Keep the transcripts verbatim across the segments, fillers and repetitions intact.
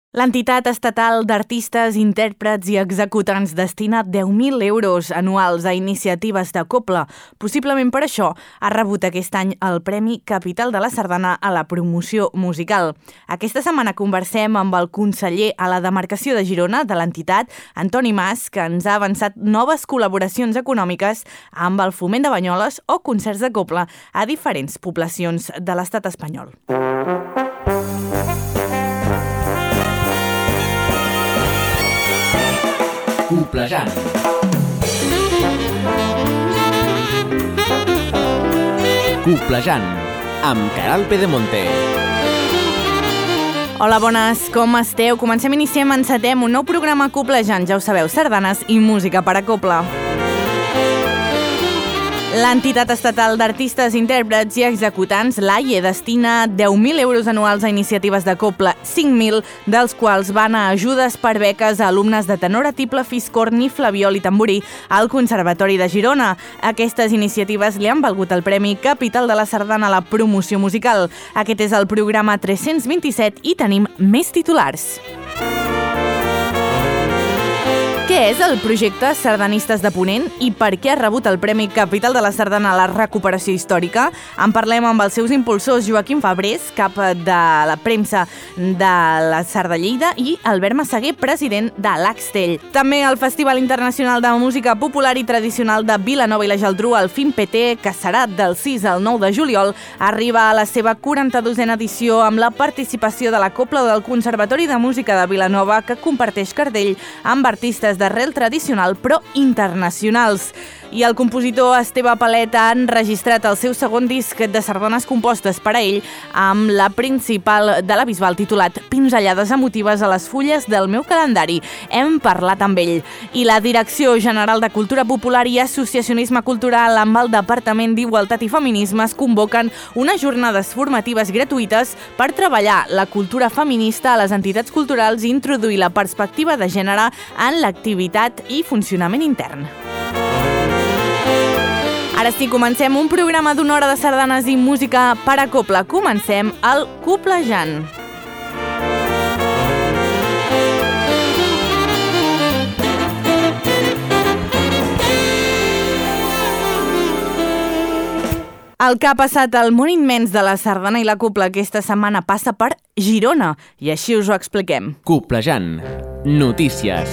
L'entitat estatal d'artistes, intèrprets i executants destina deu mil euros anuals a iniciatives de Copla. Possiblement per això ha rebut aquest any el Premi Capital de la Sardana a la promoció musical. Aquesta setmana conversem amb el conseller a la demarcació de Girona de l'entitat, Antoni Mas, que ens ha avançat noves col·laboracions econòmiques amb el foment de Banyoles o concerts de Copla a diferents poblacions de l'estat espanyol. Coplejant. Coplejant, amb Caral Pedemonte. Hola, bones, com esteu? Comencem, iniciem, encetem un nou programa Coplejant, ja ho sabeu, sardanes i música per a Copla. L'entitat estatal d'artistes, intèrprets i executants, l'A I E, destina deu mil euros anuals a iniciatives de Copla, cinc mil dels quals van a ajudes per beques a alumnes de tenor a tible, fiscorn i flabiol i tamborí al Conservatori de Girona. Aquestes iniciatives li han valgut el Premi Capital de la Sardana a la promoció musical. Aquest és el programa tres-cents vint-i-set i tenim més titulars. Què és el projecte Sardanistes de Ponent i per què ha rebut el Premi Capital de la Sardana a la recuperació històrica? En parlem amb els seus impulsors, Joaquim Fabrés, cap de la premsa de la Sar de Lleida, i Albert Massaguer, president de l'Axtell. També el Festival Internacional de Música Popular i Tradicional de Vilanova i la Geltrú, el FIMPT, que serà del sis al nou de juliol, arriba a la seva quaranta-dosena edició amb la participació de la Copla del Conservatori de Música de Vilanova, que comparteix cartell amb artistes d'arrel tradicional però internacionals. I el compositor Esteve Palet ha enregistrat el seu segon disc de sardanes compostes per a ell amb la principal de la Bisbal titulat Pinzellades emotives a les fulles del meu calendari. Hem parlat amb ell. I la Direcció General de Cultura Popular i Associacionisme Cultural amb el Departament d'Igualtat i Feminismes convoquen unes jornades formatives gratuïtes per treballar la cultura feminista a les entitats culturals i introduir la perspectiva de gènere en l'activitat i funcionament intern. Ara sí, comencem un programa d'una hora de sardanes i música per a Copla. Comencem el Coplejant. El que ha passat al món immens de la sardana i la copla aquesta setmana passa per Girona, i així us ho expliquem. Coplejant. Notícies.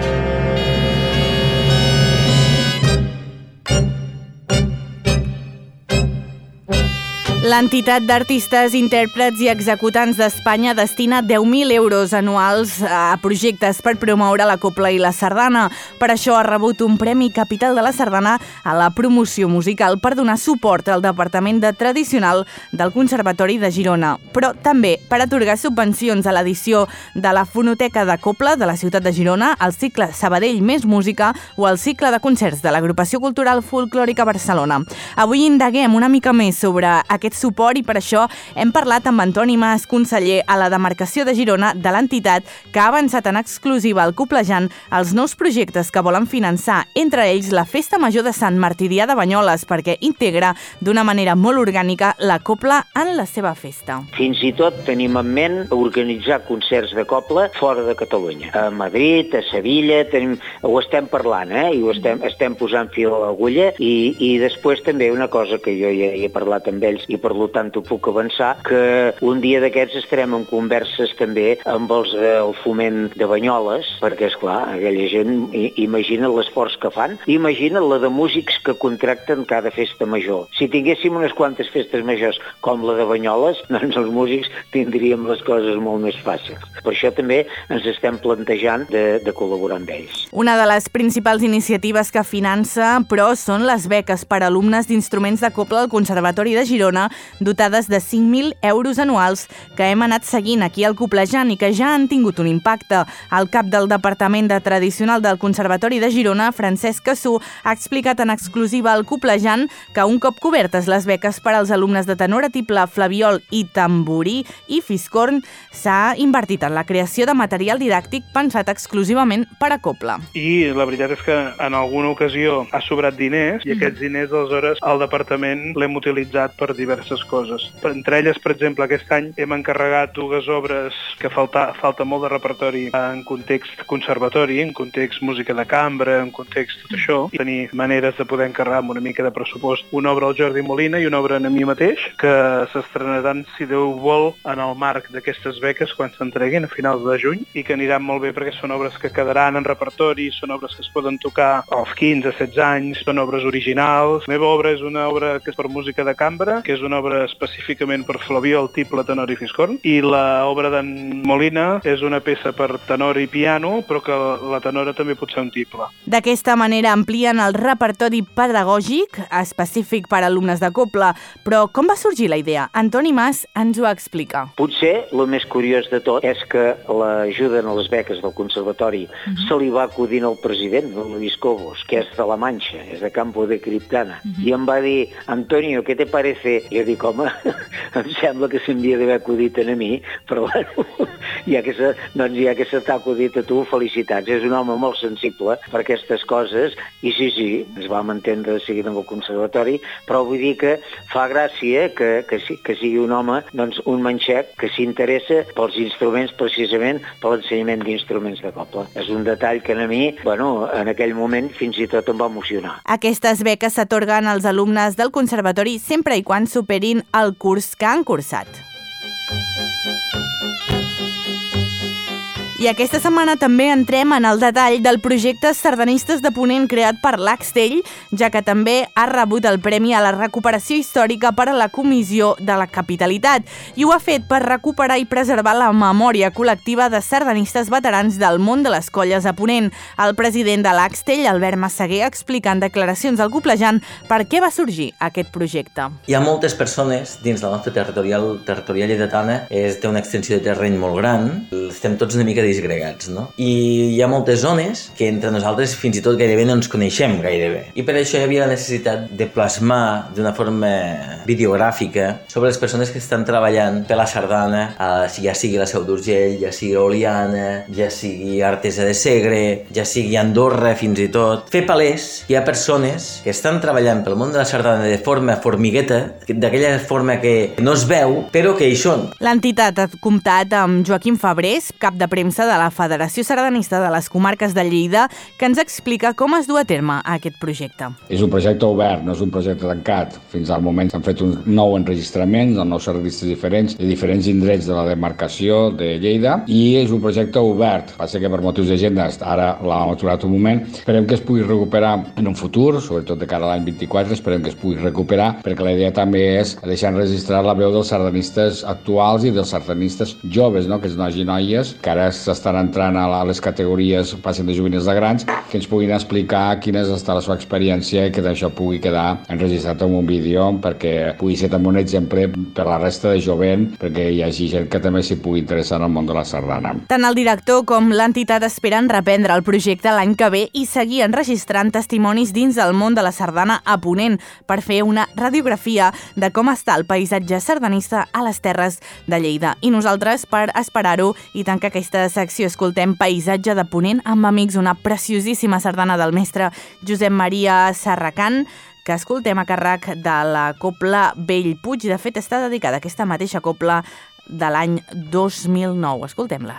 L'entitat d'artistes, intèrprets i executants d'Espanya destina deu mil euros anuals a projectes per promoure la copla i la sardana. Per això ha rebut un Premi Capital de la Sardana a la promoció musical per donar suport al Departament de Tradicional del Conservatori de Girona, però també per atorgar subvencions a l'edició de la Fonoteca de Copla de la ciutat de Girona, al cicle Sabadell Més Música o al cicle de concerts de l'Agrupació Cultural Folclòrica Barcelona. Avui indaguem una mica més sobre aquest suport i per això hem parlat amb Antoni Mas, conseller a la demarcació de Girona de l'entitat, que ha avançat en exclusiva al Coplejant els nous projectes que volen finançar, entre ells la Festa Major de Sant Martirià de Banyoles, perquè integra d'una manera molt orgànica la copla en la seva festa. Fins i tot tenim en ment organitzar concerts de copla fora de Catalunya. A Madrid, a Sevilla, tenim, ho estem parlant, eh? I ho estem, estem posant fil a l'agulla i, i després també una cosa que jo ja he parlat amb ells i per tant ho puc avançar, que un dia d'aquests estarem en converses també amb els del foment de Banyoles, perquè, esclar, aquella gent imagina l'esforç que fan, imagina la de músics que contracten cada festa major. Si tinguéssim unes quantes festes majors com la de Banyoles, doncs els músics tindríem les coses molt més fàcils. Per això també ens estem plantejant de, de col·laborar amb ells. Una de les principals iniciatives que finança, però, són les beques per a alumnes d'instruments de copla al Conservatori de Girona, dotades de cinc mil euros anuals, que hem anat seguint aquí al Coplejant i que ja han tingut un impacte. El cap del Departament de Tradicional del Conservatori de Girona, Francesc Cassú, ha explicat en exclusiva al Coplejant que un cop cobertes les beques per als alumnes de tenor a tible, flabiol i tamborí i fiscorn, s'ha invertit en la creació de material didàctic pensat exclusivament per a copla. I la veritat és que en alguna ocasió ha sobrat diners i aquests diners, aleshores, el departament l'hem utilitzat per diverses diverses coses. Entre elles, per exemple, aquest any hem encarregat dues obres que falta, falta molt de repertori en context conservatori, en context música de cambra, en context tot això, i tenir maneres de poder encarregar amb una mica de pressupost una obra al Jordi Molina i una obra a mi mateix, que s'estrenaran, si Déu vol, en el marc d'aquestes beques quan s'entreguin a finals de juny, i que aniran molt bé perquè són obres que quedaran en repertori, són obres que es poden tocar als quinze, setze anys, són obres originals. La meva obra és una obra que és per música de cambra, que és una obra específicament per flabiol, tiple, tenor i fiscorn, i l'obra d'en Molina és una peça per tenor i piano, però que la tenora també pot ser un tiple. D'aquesta manera amplien el repertori pedagògic específic per a alumnes de cobla, però com va sorgir la idea? Antoni Mas ens ho explica. Potser el més curiós de tot és que l'ajuda a les beques del Conservatori uh-huh. se li va acudir al president, el Luis Cobos, que és de la Manxa, és de Campo de Criptana, uh-huh. i em va dir, Antonio, ¿qué te parece? I jo dic, home, em sembla que s'havia d'haver acudit a mi, però bueno, ja que se, doncs ja que se t'ha acudit a tu, felicitats. És un home molt sensible per aquestes coses, i sí, sí, ens vam entendre de seguida amb el Conservatori, però vull dir que fa gràcia que, que, que sigui un home, doncs un manxec que s'interessa pels instruments, precisament per l'ensenyament d'instruments de cobla. És un detall que a mi, bueno, en aquell moment fins i tot em va emocionar. Aquestes beques s'atorguen als alumnes del Conservatori sempre i quan superin el curs que han cursat. I aquesta setmana també entrem en el detall del projecte Sardanistes de Ponent creat per l'Axtell, ja que també ha rebut el Premi a la Recuperació Històrica per a la Comissió de la Capitalitat, i ho ha fet per recuperar i preservar la memòria col·lectiva de sardanistes veterans del món de les colles a Ponent. El president de l'Axtell, Albert Massaguer, explica en declaracions al Coplejant per què va sorgir aquest projecte. Hi ha moltes persones dins la nostra territorial, territorial lleidatana, és, té una extensió de terreny molt gran, estem tots una mica disgregats, no? I hi ha moltes zones que entre nosaltres fins i tot gairebé no ens coneixem gairebé. I per això hi havia la necessitat de plasmar d'una forma videogràfica sobre les persones que estan treballant per la sardana, ja sigui la Seu d'Urgell, ja sigui Oliana, ja sigui Artesa de Segre, ja sigui Andorra fins i tot. Fer palès, hi ha persones que estan treballant pel món de la sardana de forma formigueta, d'aquella forma que no es veu, però que hi són. L'entitat ha comptat amb Joaquim Fabrés, cap de premsa de la Federació Sardanista de les Comarques de Lleida, que ens explica com es du a terme aquest projecte. És un projecte obert, no és un projecte tancat. Fins al moment s'han fet uns nou enregistraments amb nou sardanistes diferents de diferents indrets de la demarcació de Lleida, i és un projecte obert. Va ser que per motius d'agenda ara l'hem aturat un moment. Esperem que es pugui recuperar en un futur, sobretot de cara a l'any vint-i-quatre, esperem que es pugui recuperar, perquè la idea també és deixar enregistrar la veu dels sardanistes actuals i dels sardanistes joves, no? Que és nois i noies que ara s'estan entrant a les categories, passen de juvenils a grans, que ens puguin explicar quina és la seva experiència i que d'això pugui quedar enregistrat en un vídeo perquè pugui ser també un exemple per la resta de jovent, perquè hi hagi gent que també s'hi pugui interessar en el món de la sardana. Tant el director com l'entitat esperen reprendre el projecte l'any que ve i seguir enregistrant testimonis dins del món de la sardana a Ponent per fer una radiografia de com està el paisatge sardanista a les terres de Lleida. I nosaltres, per esperar-ho i tancar aquesta secció, escoltem Paisatge de Ponent amb amics, una preciosíssima sardana del mestre Josep Maria Serracant, que escoltem a càrrec de la cobla Bellpuig. De fet, està dedicada a aquesta mateixa cobla de l'any dos mil nou. Escoltem-la.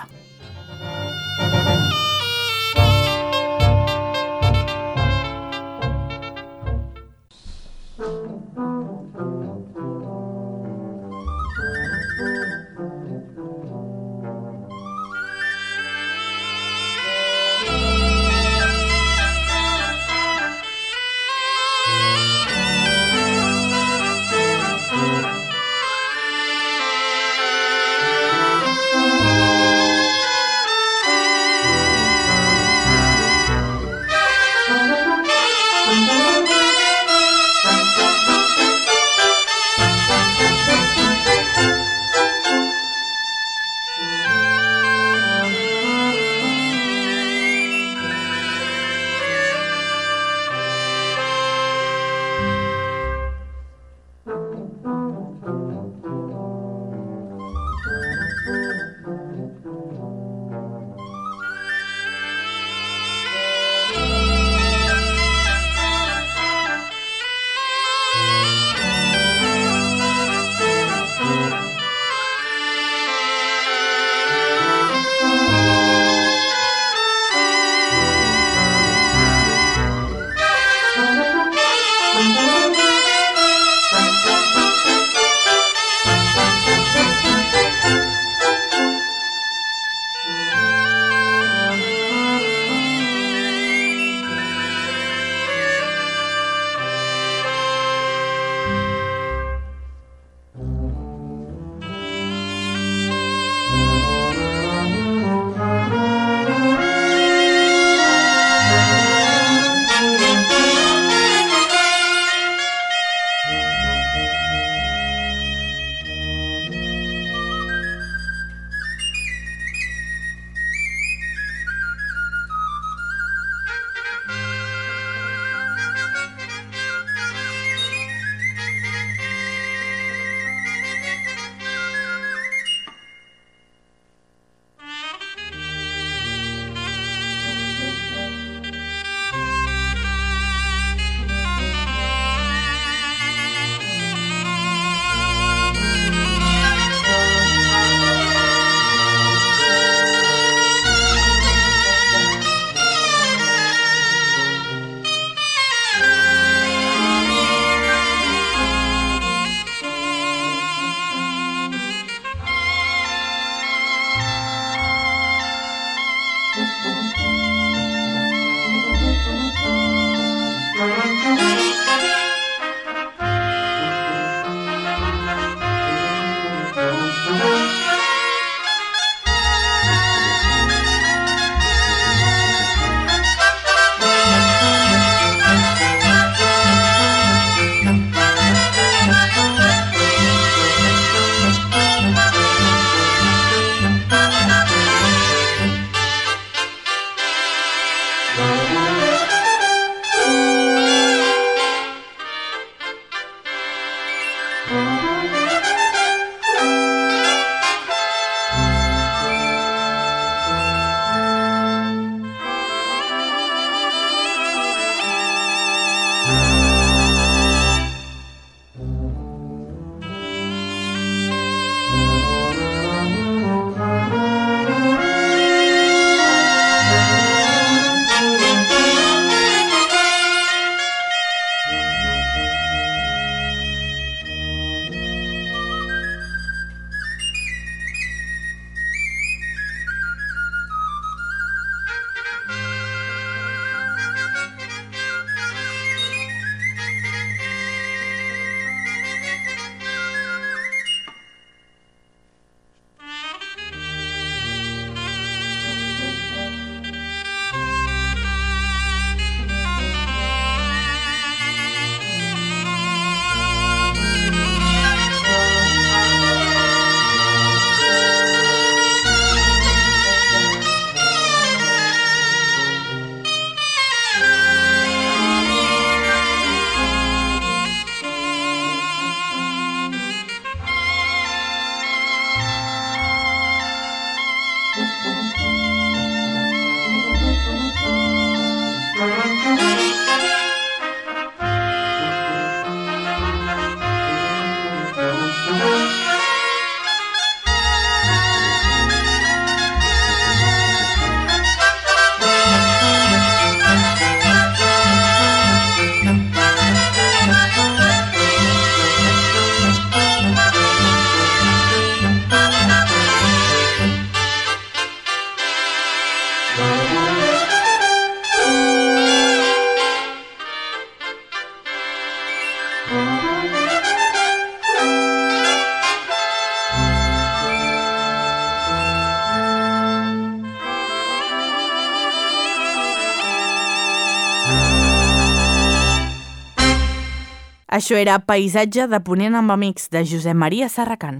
Això era Paisatge de Ponent amb amics, de Josep Maria Serracant.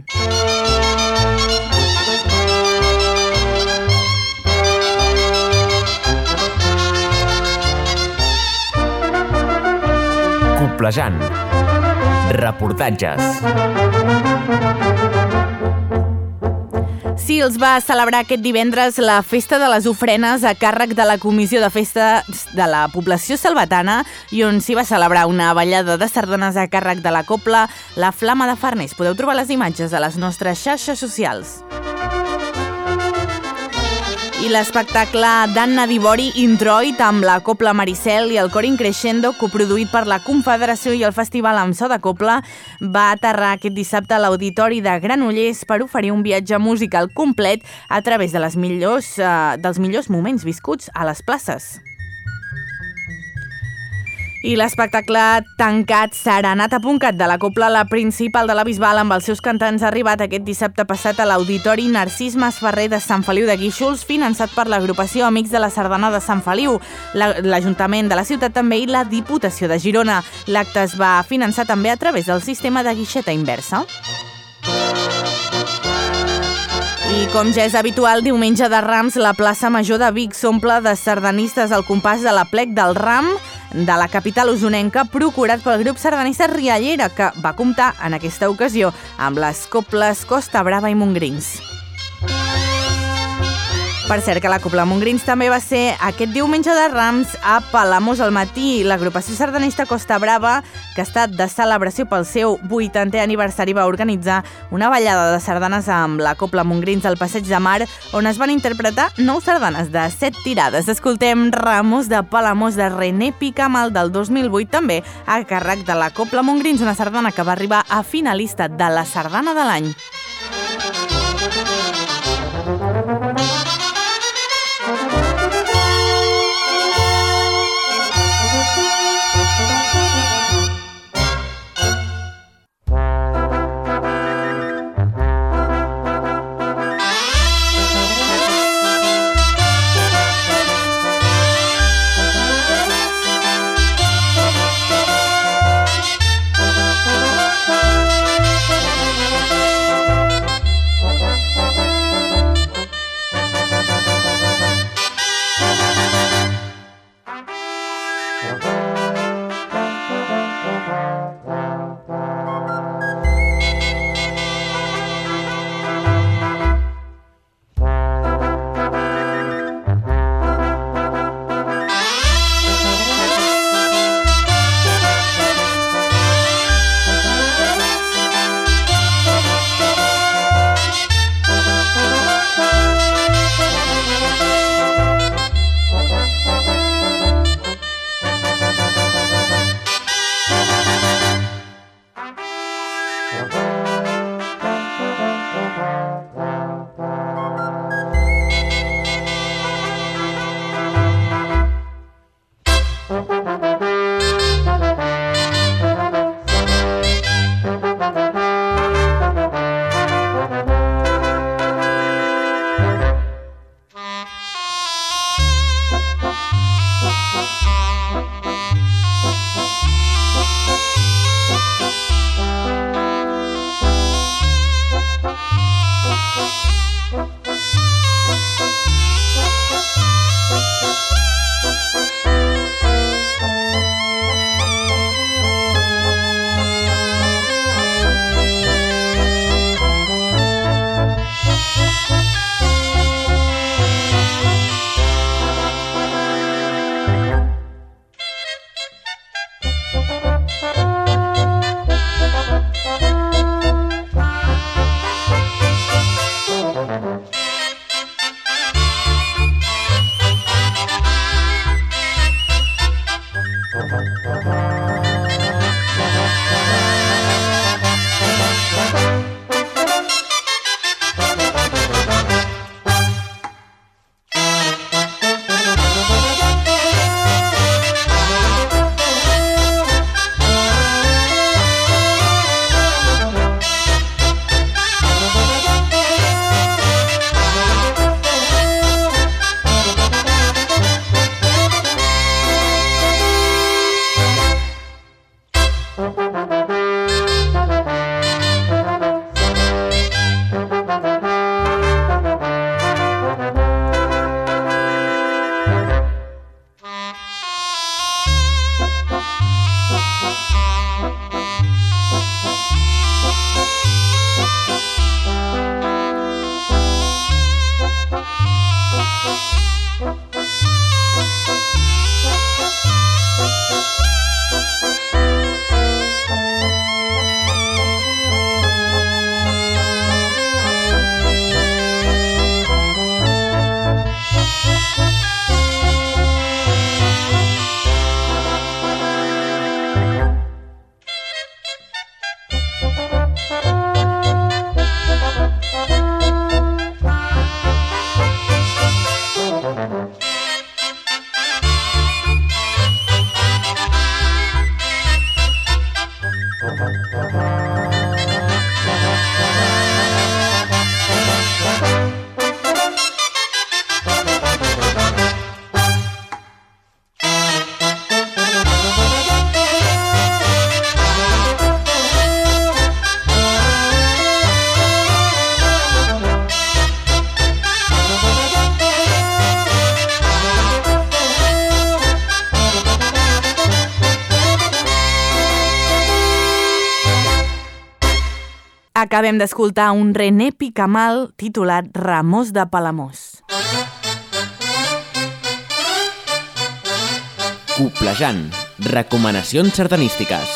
Coplejant. Reportatges. Sils va celebrar aquest divendres la Festa de les Ofrenes a càrrec de la Comissió de Festes de la Població Salvatana i on s'hi va celebrar una ballada de sardanes a càrrec de la cobla La Flama de Farners. Podeu trobar les imatges a les nostres xarxes socials. I l'espectacle d'Anna Dibori Introit amb la Cobla Maricel i el cor Increscendo, coproduït per la Confederació i el Festival amb so de Cobla, va aterrar aquest dissabte a l'Auditori de Granollers per oferir un viatge musical complet a través de les millors, eh, dels millors moments viscuts a les places. I l'espectacle tancat Serenata.cat de la Cobla La Principal de la Bisbal amb els seus cantants ha arribat aquest dissabte passat a l'Auditori Narcís Masferrer de Sant Feliu de Guíxols, finançat per l'agrupació Amics de la Sardana de Sant Feliu, l'Ajuntament de la ciutat també i la Diputació de Girona. L'acte es va finançar també a través del sistema de guixeta inversa. I com ja és habitual, diumenge de Rams, la plaça Major de Vic s'omple de sardanistes al compàs de l'Aplec del Ram de la capital usonenca, procurat pel grup sardanista Riallera, que va comptar en aquesta ocasió amb les cobles Costa Brava i Montgrins. Per cert, que la Cobla Montgrins també va ser aquest diumenge de Rams a Palamós al matí. L'agrupació sardanista Costa Brava, que ha estat de celebració pel seu vuitantè aniversari, va organitzar una ballada de sardanes amb la Cobla Montgrins al Passeig de Mar, on es van interpretar nou sardanes de set tirades. Escoltem Ramos de Palamós de René Picamal del dos mil vuit, també a càrrec de la Cobla Montgrins, una sardana que va arribar a finalista de la Sardana de l'any. Acabem d'escoltar un René Picamal titulat Ramós de Palamós. Coplejant. Recomanacions sardanístiques.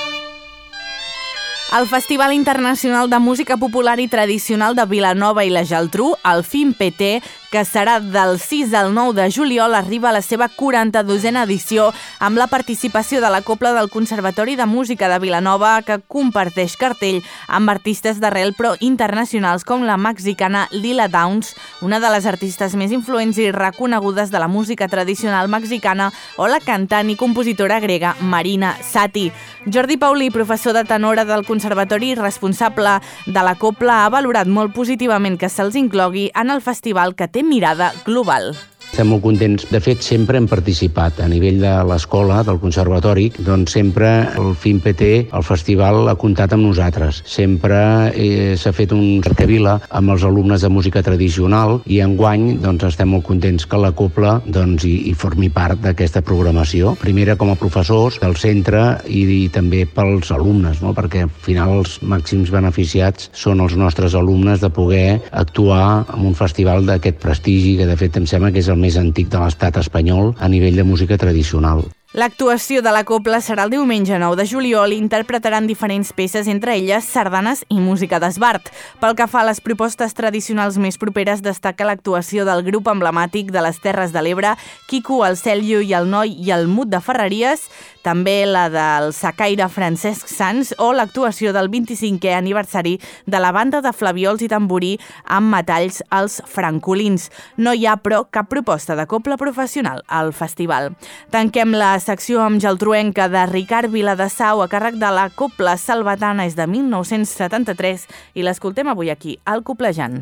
El Festival Internacional de Música Popular i Tradicional de Vilanova i la Geltrú, el FIMPT, que serà del sis al nou de juliol, arriba a la seva quaranta-dosena edició amb la participació de la Cobla del Conservatori de Música de Vilanova, que comparteix cartell amb artistes d'arrel però internacionals com la mexicana Lila Downs, una de les artistes més influents i reconegudes de la música tradicional mexicana, o la cantant i compositora grega Marina Sati. Jordi Paulí, professor de tenora del Conservatori i responsable de la Cobla, ha valorat molt positivament que se'ls inclogui en el festival, que té mirada global. Estem molt contents. De fet, sempre hem participat a nivell de l'escola, del conservatori, doncs sempre el FIMPT, el festival, ha comptat amb nosaltres. Sempre eh, s'ha fet un cercavila amb els alumnes de música tradicional i enguany doncs, estem molt contents que la Cobla doncs, hi, hi formi part d'aquesta programació. Primera com a professors del centre i, i també pels alumnes, no? Perquè al final els màxims beneficiats són els nostres alumnes de poder actuar en un festival d'aquest prestigi, que de fet em sembla que és el més antic de l'estat espanyol a nivell de música tradicional. L'actuació de la Cobla serà el diumenge nou de juliol i interpretaran diferents peces, entre elles sardanes i música d'esbart. Pel que fa a les propostes tradicionals més properes, destaca l'actuació del grup emblemàtic de les Terres de l'Ebre, Quico, el Cèlio i el Noi i el Mut de Ferreries, també la del sacaire Francesc Sans o l'actuació del vint-i-cinquè aniversari de la banda de flaviols i tamborí amb metalls els Francolins. No hi ha, però, cap proposta de cobla professional al festival. Tanquem la secció amb Geltruenca de Ricard Viladesau a càrrec de la Cobla Salvatana, és de mil nou-cents setanta-tres i l'escoltem avui aquí, al Coplejant.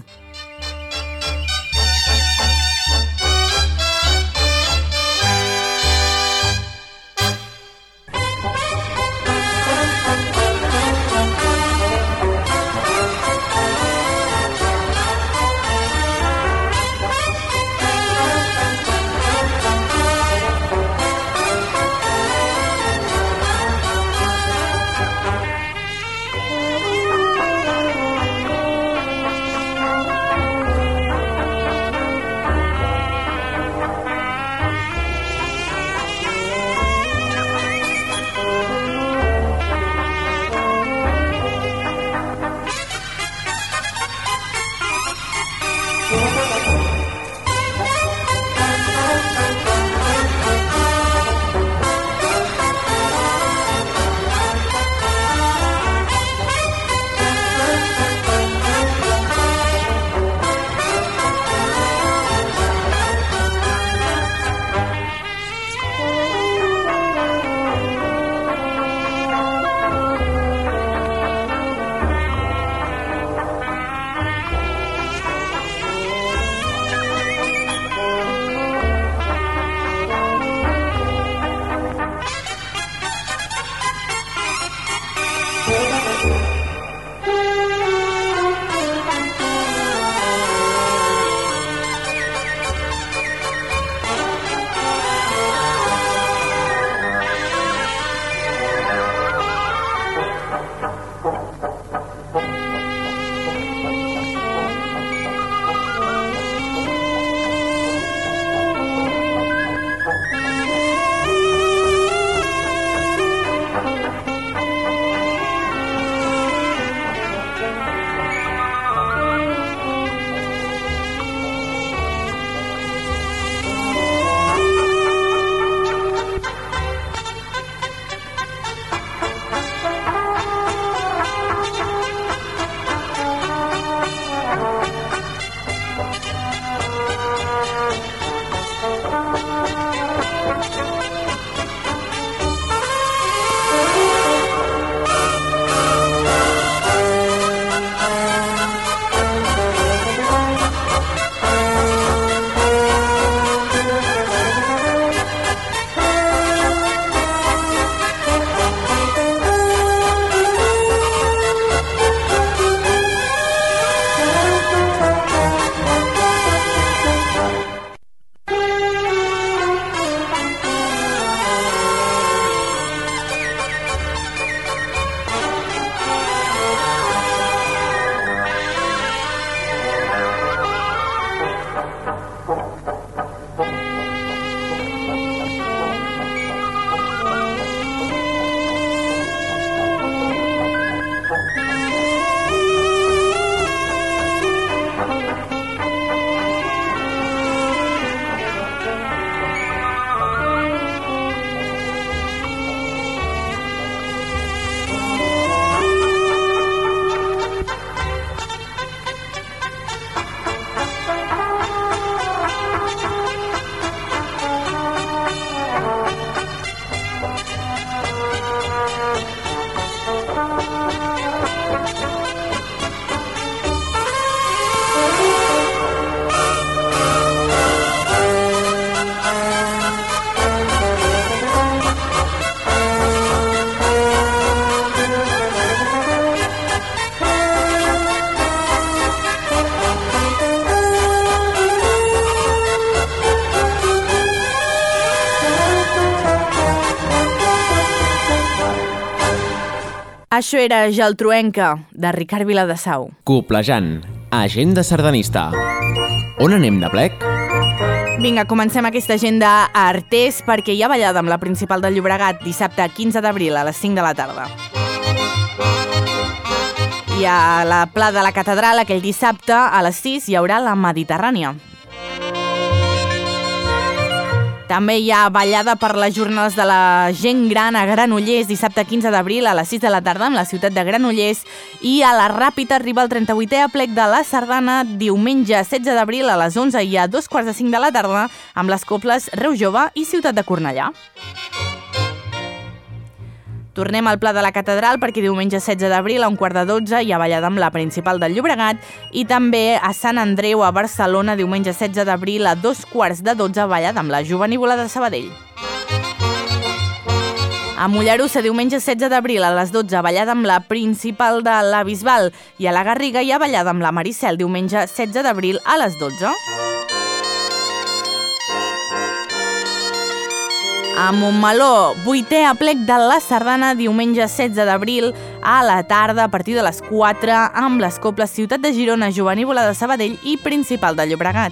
Això era Geltruenca, de Ricard Viladesau. Coplejant, agenda sardanista. On anem de plec? Vinga, comencem aquesta agenda a Artés perquè hi ha ballada amb la Principal de Llobregat dissabte quinze d'abril a les cinc de la tarda. I a la Pla de la Catedral aquell dissabte a les sis hi haurà la Mediterrània. També hi ha ballada per les jornades de la gent gran a Granollers dissabte quinze d'abril a les sis de la tarda amb la ciutat de Granollers, i a la Ràpita arriba el trenta-vuitè aplec de la Sardana diumenge setze d'abril a les onze i a dos quarts de cinc de la tarda amb les cobles Reus Jove i Ciutat de Cornellà. Tornem al Pla de la Catedral perquè diumenge setze d'abril a un quart de dotze hi ha ballada amb la Principal del Llobregat, i també a Sant Andreu a Barcelona diumenge setze d'abril a dos quarts de dotze ballada amb la Jovenívola de Sabadell. A Mollerussa diumenge setze d'abril a les dotze ballada amb la Principal de la Bisbal, i a la Garriga hi ha ballada amb la Maricel diumenge setze d'abril a les dotze. A Montmeló, vuitè aplec de la Sardana diumenge setze d'abril a la tarda a partir de les quatre amb les cobles Ciutat de Girona, Jovenívola de Sabadell i Principal de Llobregat.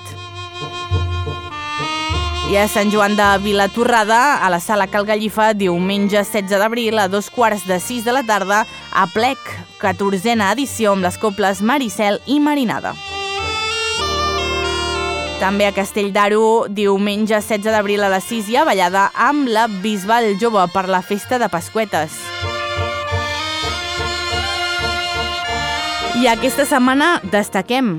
I a Sant Joan de Vilatorrada, a la Sala Cal Gallifa, diumenge setze d'abril a dos quarts de sis de la tarda a plec, catorzena edició amb les cobles Maricel i Marinada. També a Castell d'Aro, diumenge setze d'abril a les sis hi ha ballada amb la Bisbal Jove per la festa de Pasqüetes. I aquesta setmana destaquem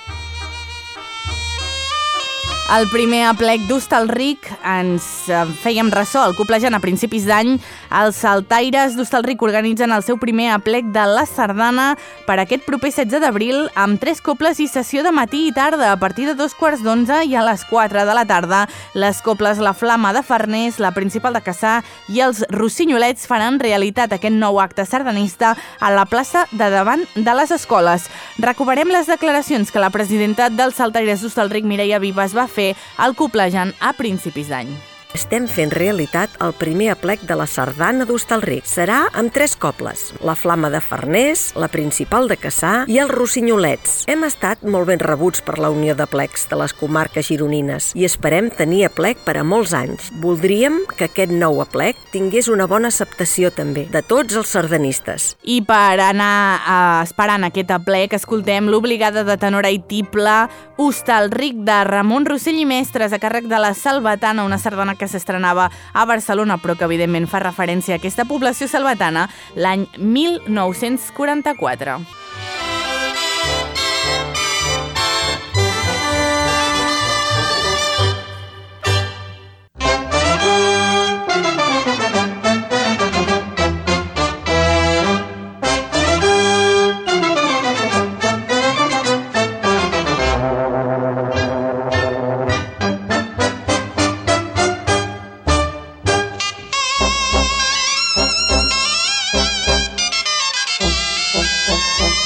el primer aplec d'Hostalric. Ens fèiem ressò al Coplejant a principis d'any. Els saltaires d'Hostalric organitzen el seu primer aplec de la Sardana per aquest proper setze d'abril amb tres cobles i sessió de matí i tarda a partir de dos quarts d'onze i a les quatre de la tarda. Les cobles La Flama de Farners, la Principal de Cassà i els Rossinyolets faran realitat aquest nou acte sardanista a la plaça de davant de les escoles. Recuperem les declaracions que la presidenta dels saltaires d'Hostalric, Mireia Vives, va fer fer el Coplejant a principis d'any. Estem fent realitat el primer aplec de la Sardana d'Hostalric. Serà amb tres cobles, la Flama de Farners, la Principal de Cassà i els Rossinyolets. Hem estat molt ben rebuts per la Unió d'Aplecs de les comarques gironines i esperem tenir aplec per a molts anys. Voldríem que aquest nou aplec tingués una bona acceptació també de tots els sardanistes. I per anar uh, esperant aquest aplec, escoltem l'obligada de tenor haitible Hostalric de Ramon Rossell i Mestres a càrrec de la Salvatana, una sardana que s'estrenava a Barcelona, però que evidentment fa referència a aquesta població salvatana l'any mil nou-cents quaranta-quatre. Thank you.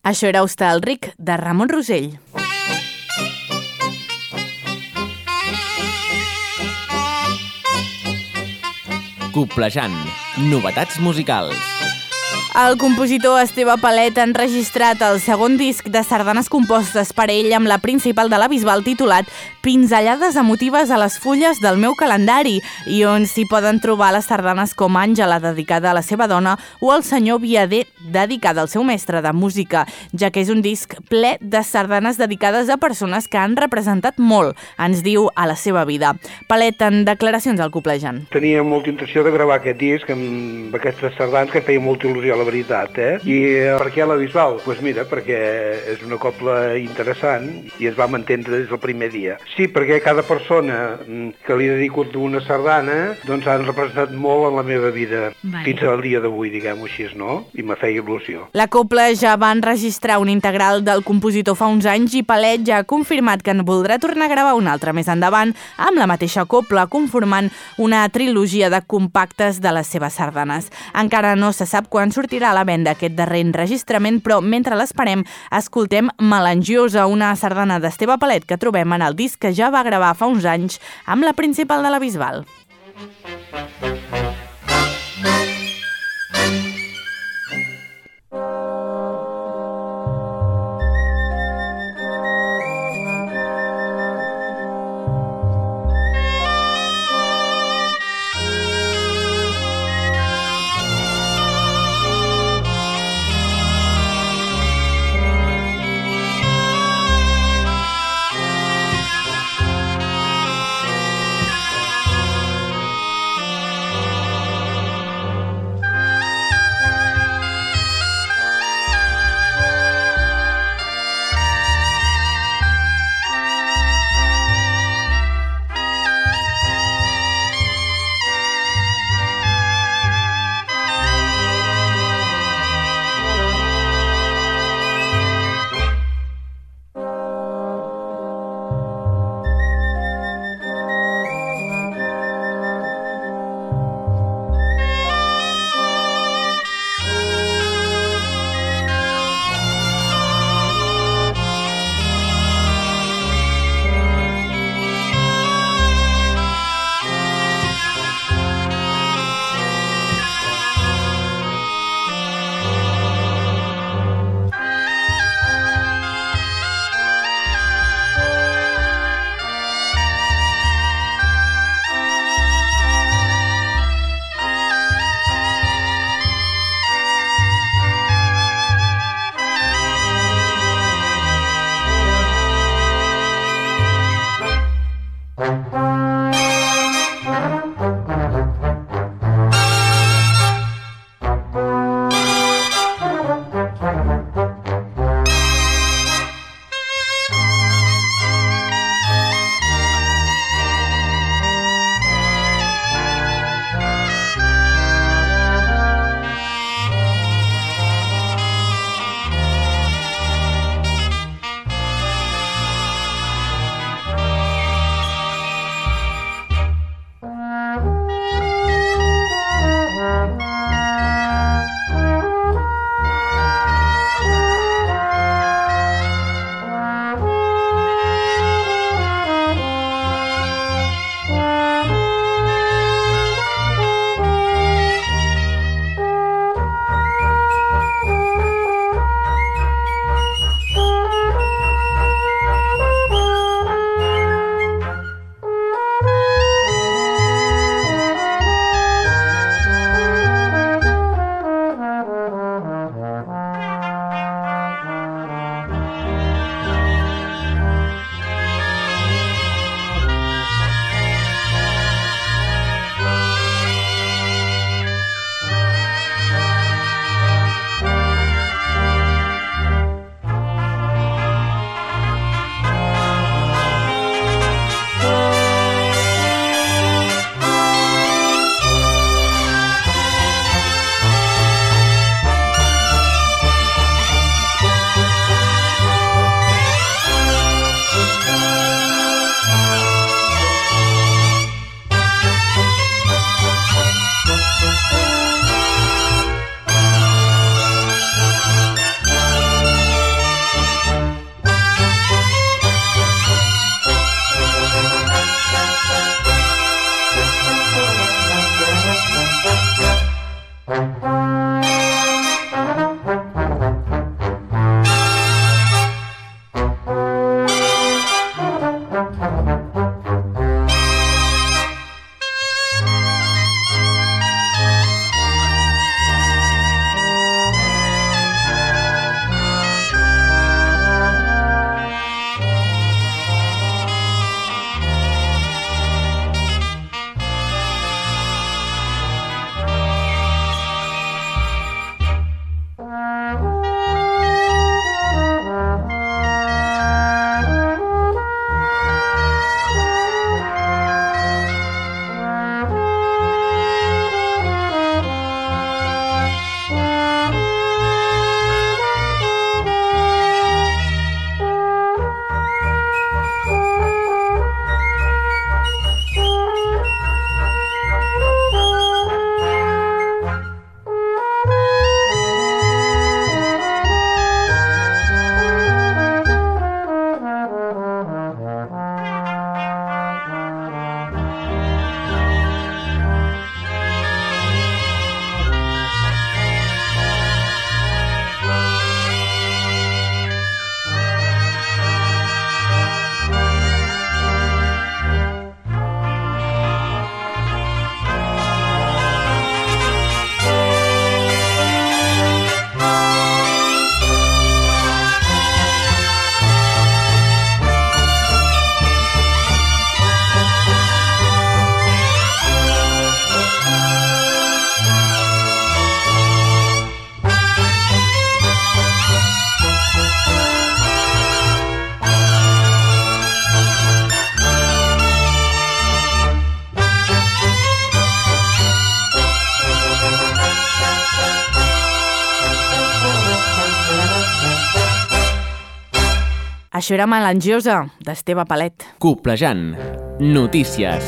Això era Hostalric, de Ramon Rosell. Coplejant. Novetats musicals. El compositor Esteve Palet ha enregistrat el segon disc de sardanes compostes per ell amb la principal de la Bisbal titulat Pinzellades emotives a les fulles del meu calendari, i on s'hi poden trobar les sardanes com Àngela, dedicada a la seva dona, o El senyor Viader, dedicada al seu mestre de música, ja que és un disc ple de sardanes dedicades a persones que han representat molt, ens diu, a la seva vida. Palet, en declaracions al Coplejant. Tenia molta intenció de gravar aquest disc amb aquestes sardanes que feia molta il·lusió, la veritat, eh? I eh, per què la Bisbal? Doncs pues mira, perquè és una copla interessant i es va mantendre des del primer dia. Sí, perquè cada persona que li dedico una sardana doncs han representat molt en la meva vida, vale, fins al dia d'avui, diguem-ho així, no? I me feia il·lusió. La copla ja va enregistrar un integral del compositor fa uns anys i Palet ja ha confirmat que en voldrà tornar a gravar una altra més endavant amb la mateixa copla, conformant una trilogia de compactes de les seves sardanes. Encara no se sap quan sortirà a la venda aquest darrer enregistrament, però mentre l'esperem, escoltem Melangiosa, una sardana d'Esteve Palet que trobem en el disc que ja va gravar fa uns anys amb la principal de la Bisbal. Això era Melangiosa, d'Esteve Palet. Coplejant. Notícies.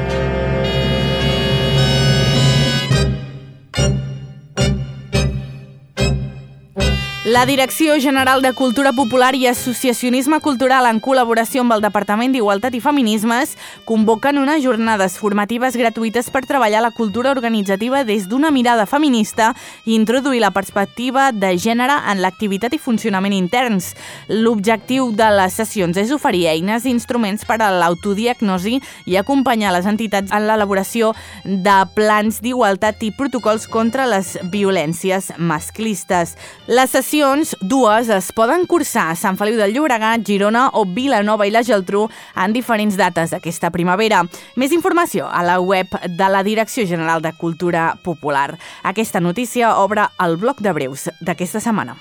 La Direcció General de Cultura Popular i Associacionisme Cultural, en col·laboració amb el Departament d'Igualtat i Feminismes, convoquen unes jornades formatives gratuïtes per treballar la cultura organitzativa des d'una mirada feminista i introduir la perspectiva de gènere en l'activitat i funcionament interns. L'objectiu de les sessions és oferir eines i instruments per a l'autodiagnosi i acompanyar les entitats en l'elaboració de plans d'igualtat i protocols contra les violències masclistes. Les sessions dues es poden cursar a Sant Feliu del Llobregat, Girona o Vilanova i la Geltrú en diferents dates d'aquesta primavera. Més informació a la web de la Direcció General de Cultura Popular. Aquesta notícia obre el bloc de breus d'aquesta setmana.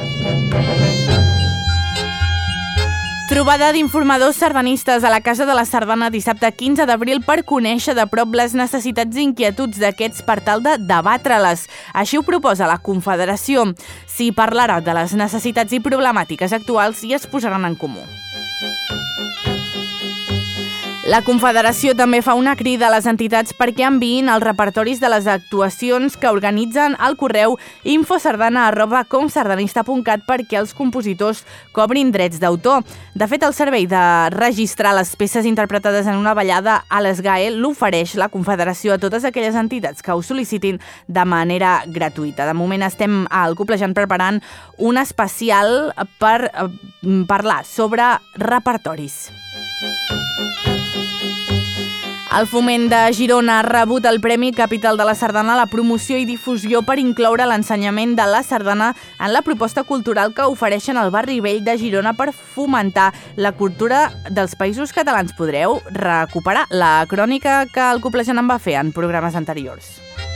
Trobada d'informadors sardanistes a la Casa de la Sardana dissabte quinze d'abril per conèixer de prop les necessitats i inquietuds d'aquests per tal de debatre-les. Així ho proposa la Confederació. S'hi parlarà de les necessitats i problemàtiques actuals i es posaran en comú. La Confederació també fa una crida a les entitats perquè enviïn els repertoris de les actuacions que organitzen al correu infosardana arroba comsardanista punt cat perquè els compositors cobrin drets d'autor. De fet, el servei de registrar les peces interpretades en una ballada a l'S G A E l'ofereix la Confederació a totes aquelles entitats que ho sol·licitin de manera gratuïta. De moment estem al Coplejant preparant un especial per parlar sobre repertoris. El Foment de Girona ha rebut el Premi Capital de la Sardana a la promoció i difusió per incloure l'ensenyament de la sardana en la proposta cultural que ofereixen al barri vell de Girona per fomentar la cultura dels països catalans. Podreu recuperar la crònica que el Coplejant en va fer en programes anteriors.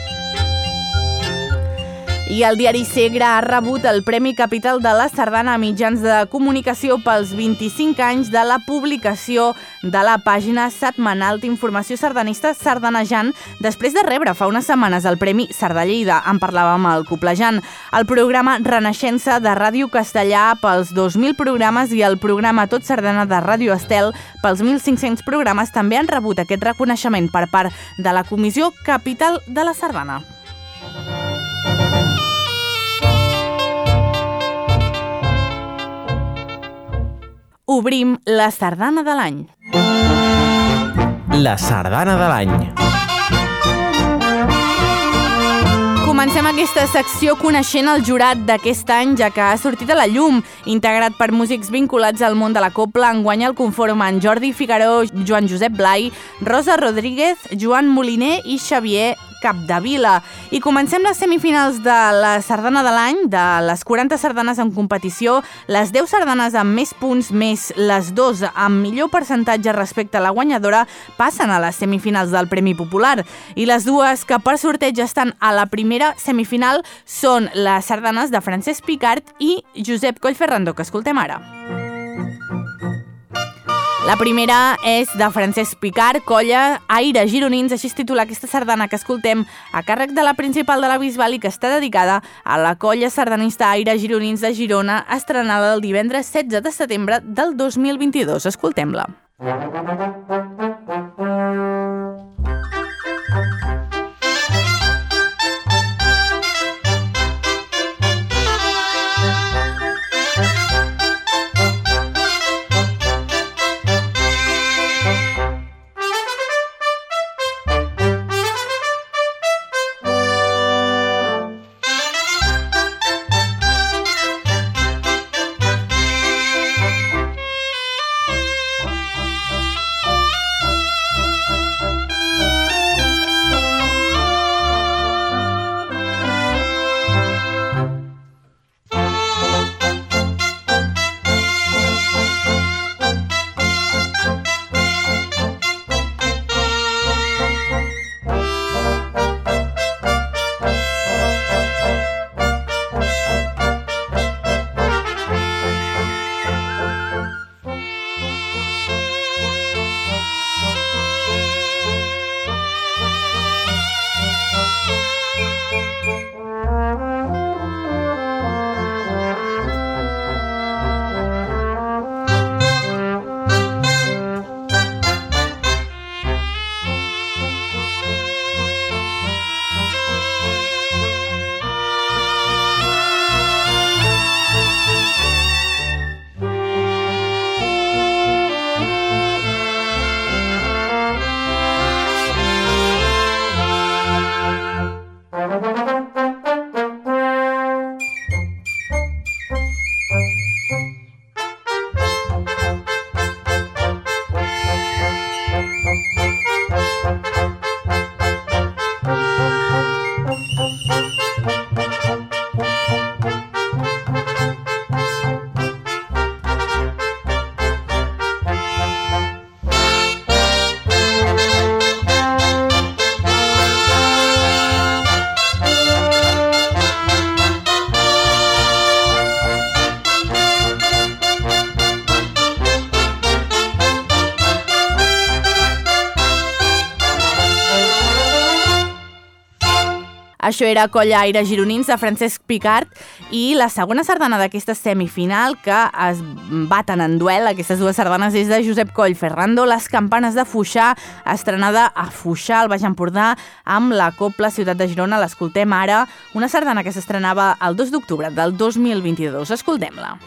I el diari Segre ha rebut el Premi Capital de la Sardana a mitjans de comunicació pels vint-i-cinc anys de la publicació de la pàgina setmanal d'informació sardanista Sardanejant, després de rebre fa unes setmanes el Premi Sardallida. En parlàvem al Coplejant. El programa Renaixença de Ràdio Castellà pels dos mil programes i el programa Tot Sardana de Ràdio Estel pels mil cinc-cents programes també han rebut aquest reconeixement per part de la Comissió Capital de la Sardana. Obrim la sardana de l'any. La sardana de l'any. Comencem aquesta secció coneixent el jurat d'aquest any, ja que ha sortit a la llum. Integrat per músics vinculats al món de la copla, enguany el conformen Jordi Figaró, Joan Josep Blai, Rosa Rodríguez, Joan Moliner i Xavier Capdevila. I comencem les semifinals de la sardana de l'any, de les quaranta sardanes en competició, les deu sardanes amb més punts més les dos amb millor percentatge respecte a la guanyadora passen a les semifinals del Premi Popular. I les dues que per sorteig estan a la primera semifinal són les sardanes de Francesc Picart i Josep Collferrando, que escoltem ara. La primera és de Francesc Picart, Colla, Aire Gironins, així es titula aquesta sardana que escoltem a càrrec de la principal de la Bisbal i que està dedicada a la colla sardanista Aire Gironins de Girona, estrenada el divendres setze de setembre del dos mil vint-i-dos. Escoltem-la. Això era Collaire Gironins de Francesc Picart i la segona sardana d'aquesta semifinal que es baten en duel, aquestes dues sardanes, és de Josep Coll Ferrando, Les campanes de Foixà, estrenada a Foixà, al Baix Empordà, amb la Cobla Ciutat de Girona. L'escoltem ara, una sardana que s'estrenava el dos d'octubre del dos mil vint-i-dos. Escoltem-la.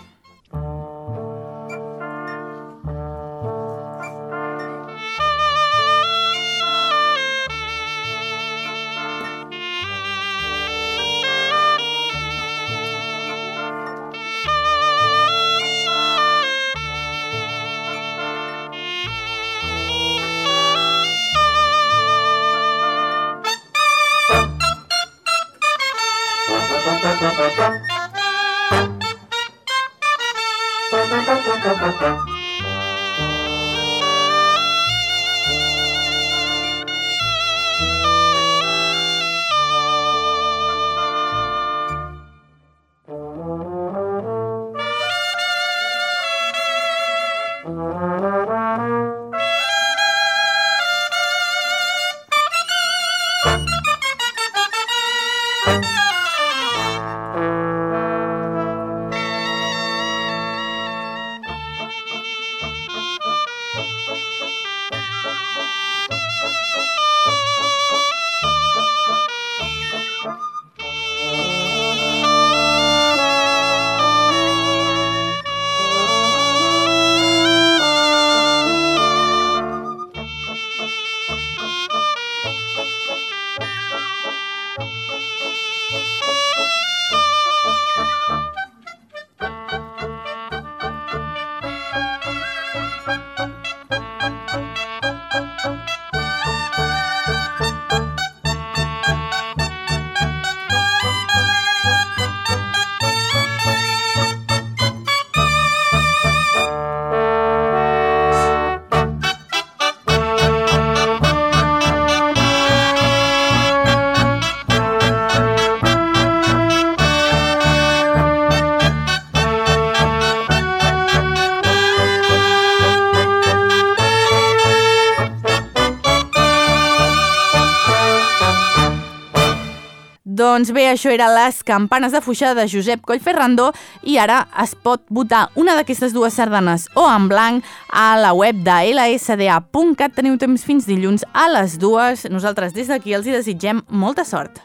Doncs bé, això era Les campanes de Foixà de Josep Coll Ferrando i ara es pot votar una d'aquestes dues sardanes o en blanc a la web de ela esse de a punt cat. Teniu temps fins dilluns a les dues. Nosaltres des d'aquí els hi desitgem molta sort.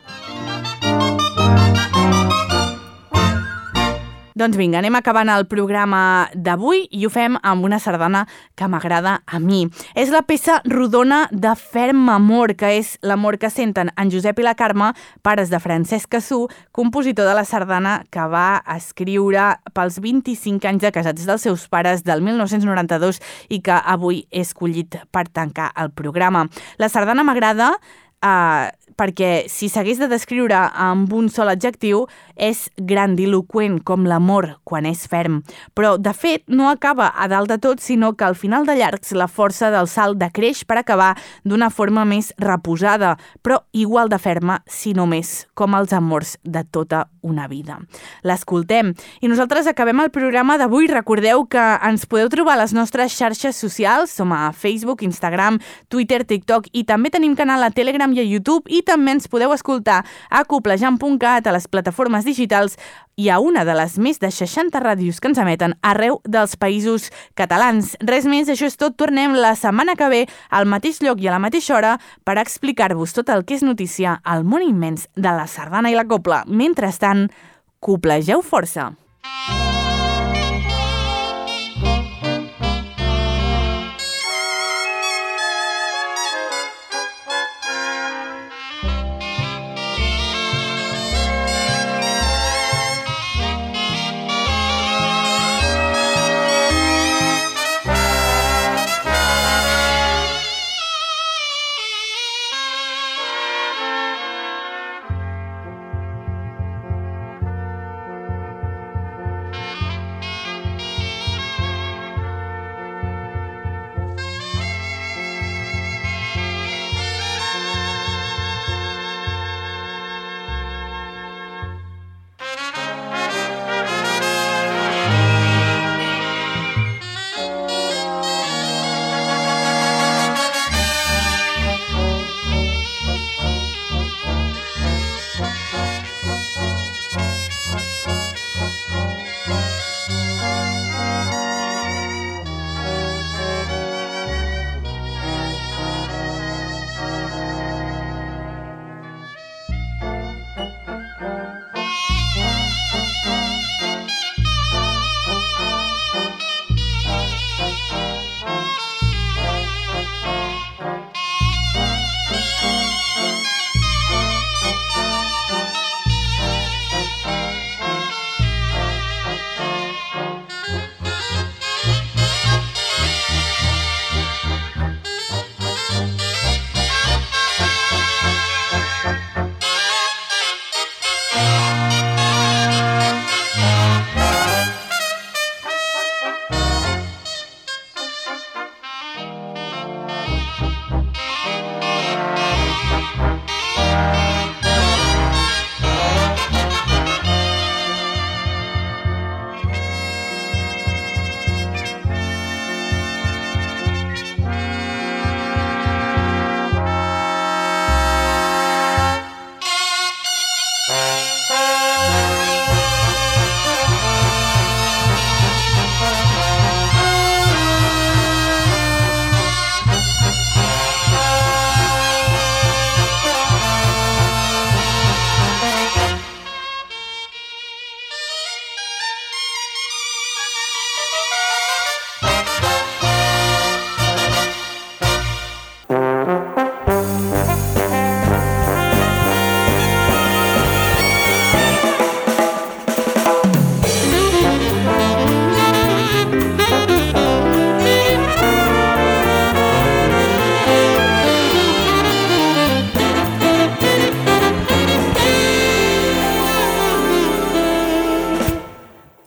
Doncs vinga, anem acabant el programa d'avui i ho fem amb una sardana que m'agrada a mi. És la peça rodona de Ferm Amor, que és l'amor que senten en Josep i la Carme, pares de Francesc Cassú, compositor de la sardana que va escriure pels vint-i-cinc anys de casats dels seus pares del mil nou-cents noranta-dos i que avui he escollit per tancar el programa. La sardana m'agrada eh, perquè si s'hagués de descriure amb un sol adjectiu és grandiloqüent com l'amor quan és ferm. Però, de fet, no acaba a dalt de tot, sinó que al final de llargs la força del salt decreix per acabar d'una forma més reposada, però igual de ferma, si no més, com els amors de tota una vida. L'escoltem. I nosaltres acabem el programa d'avui. Recordeu que ens podeu trobar a les nostres xarxes socials. Som a Facebook, Instagram, Twitter, TikTok i també tenim canal a Telegram i a YouTube i també ens podeu escoltar a coplejant punt cat, a les plataformes digitals i a una de les més de seixanta ràdios que ens emeten arreu dels països catalans. Res més, això és tot. Tornem la setmana que ve al mateix lloc i a la mateixa hora per explicar-vos tot el que és notícia al món immens de la sardana i la cobla. Mentrestant, coplegeu força!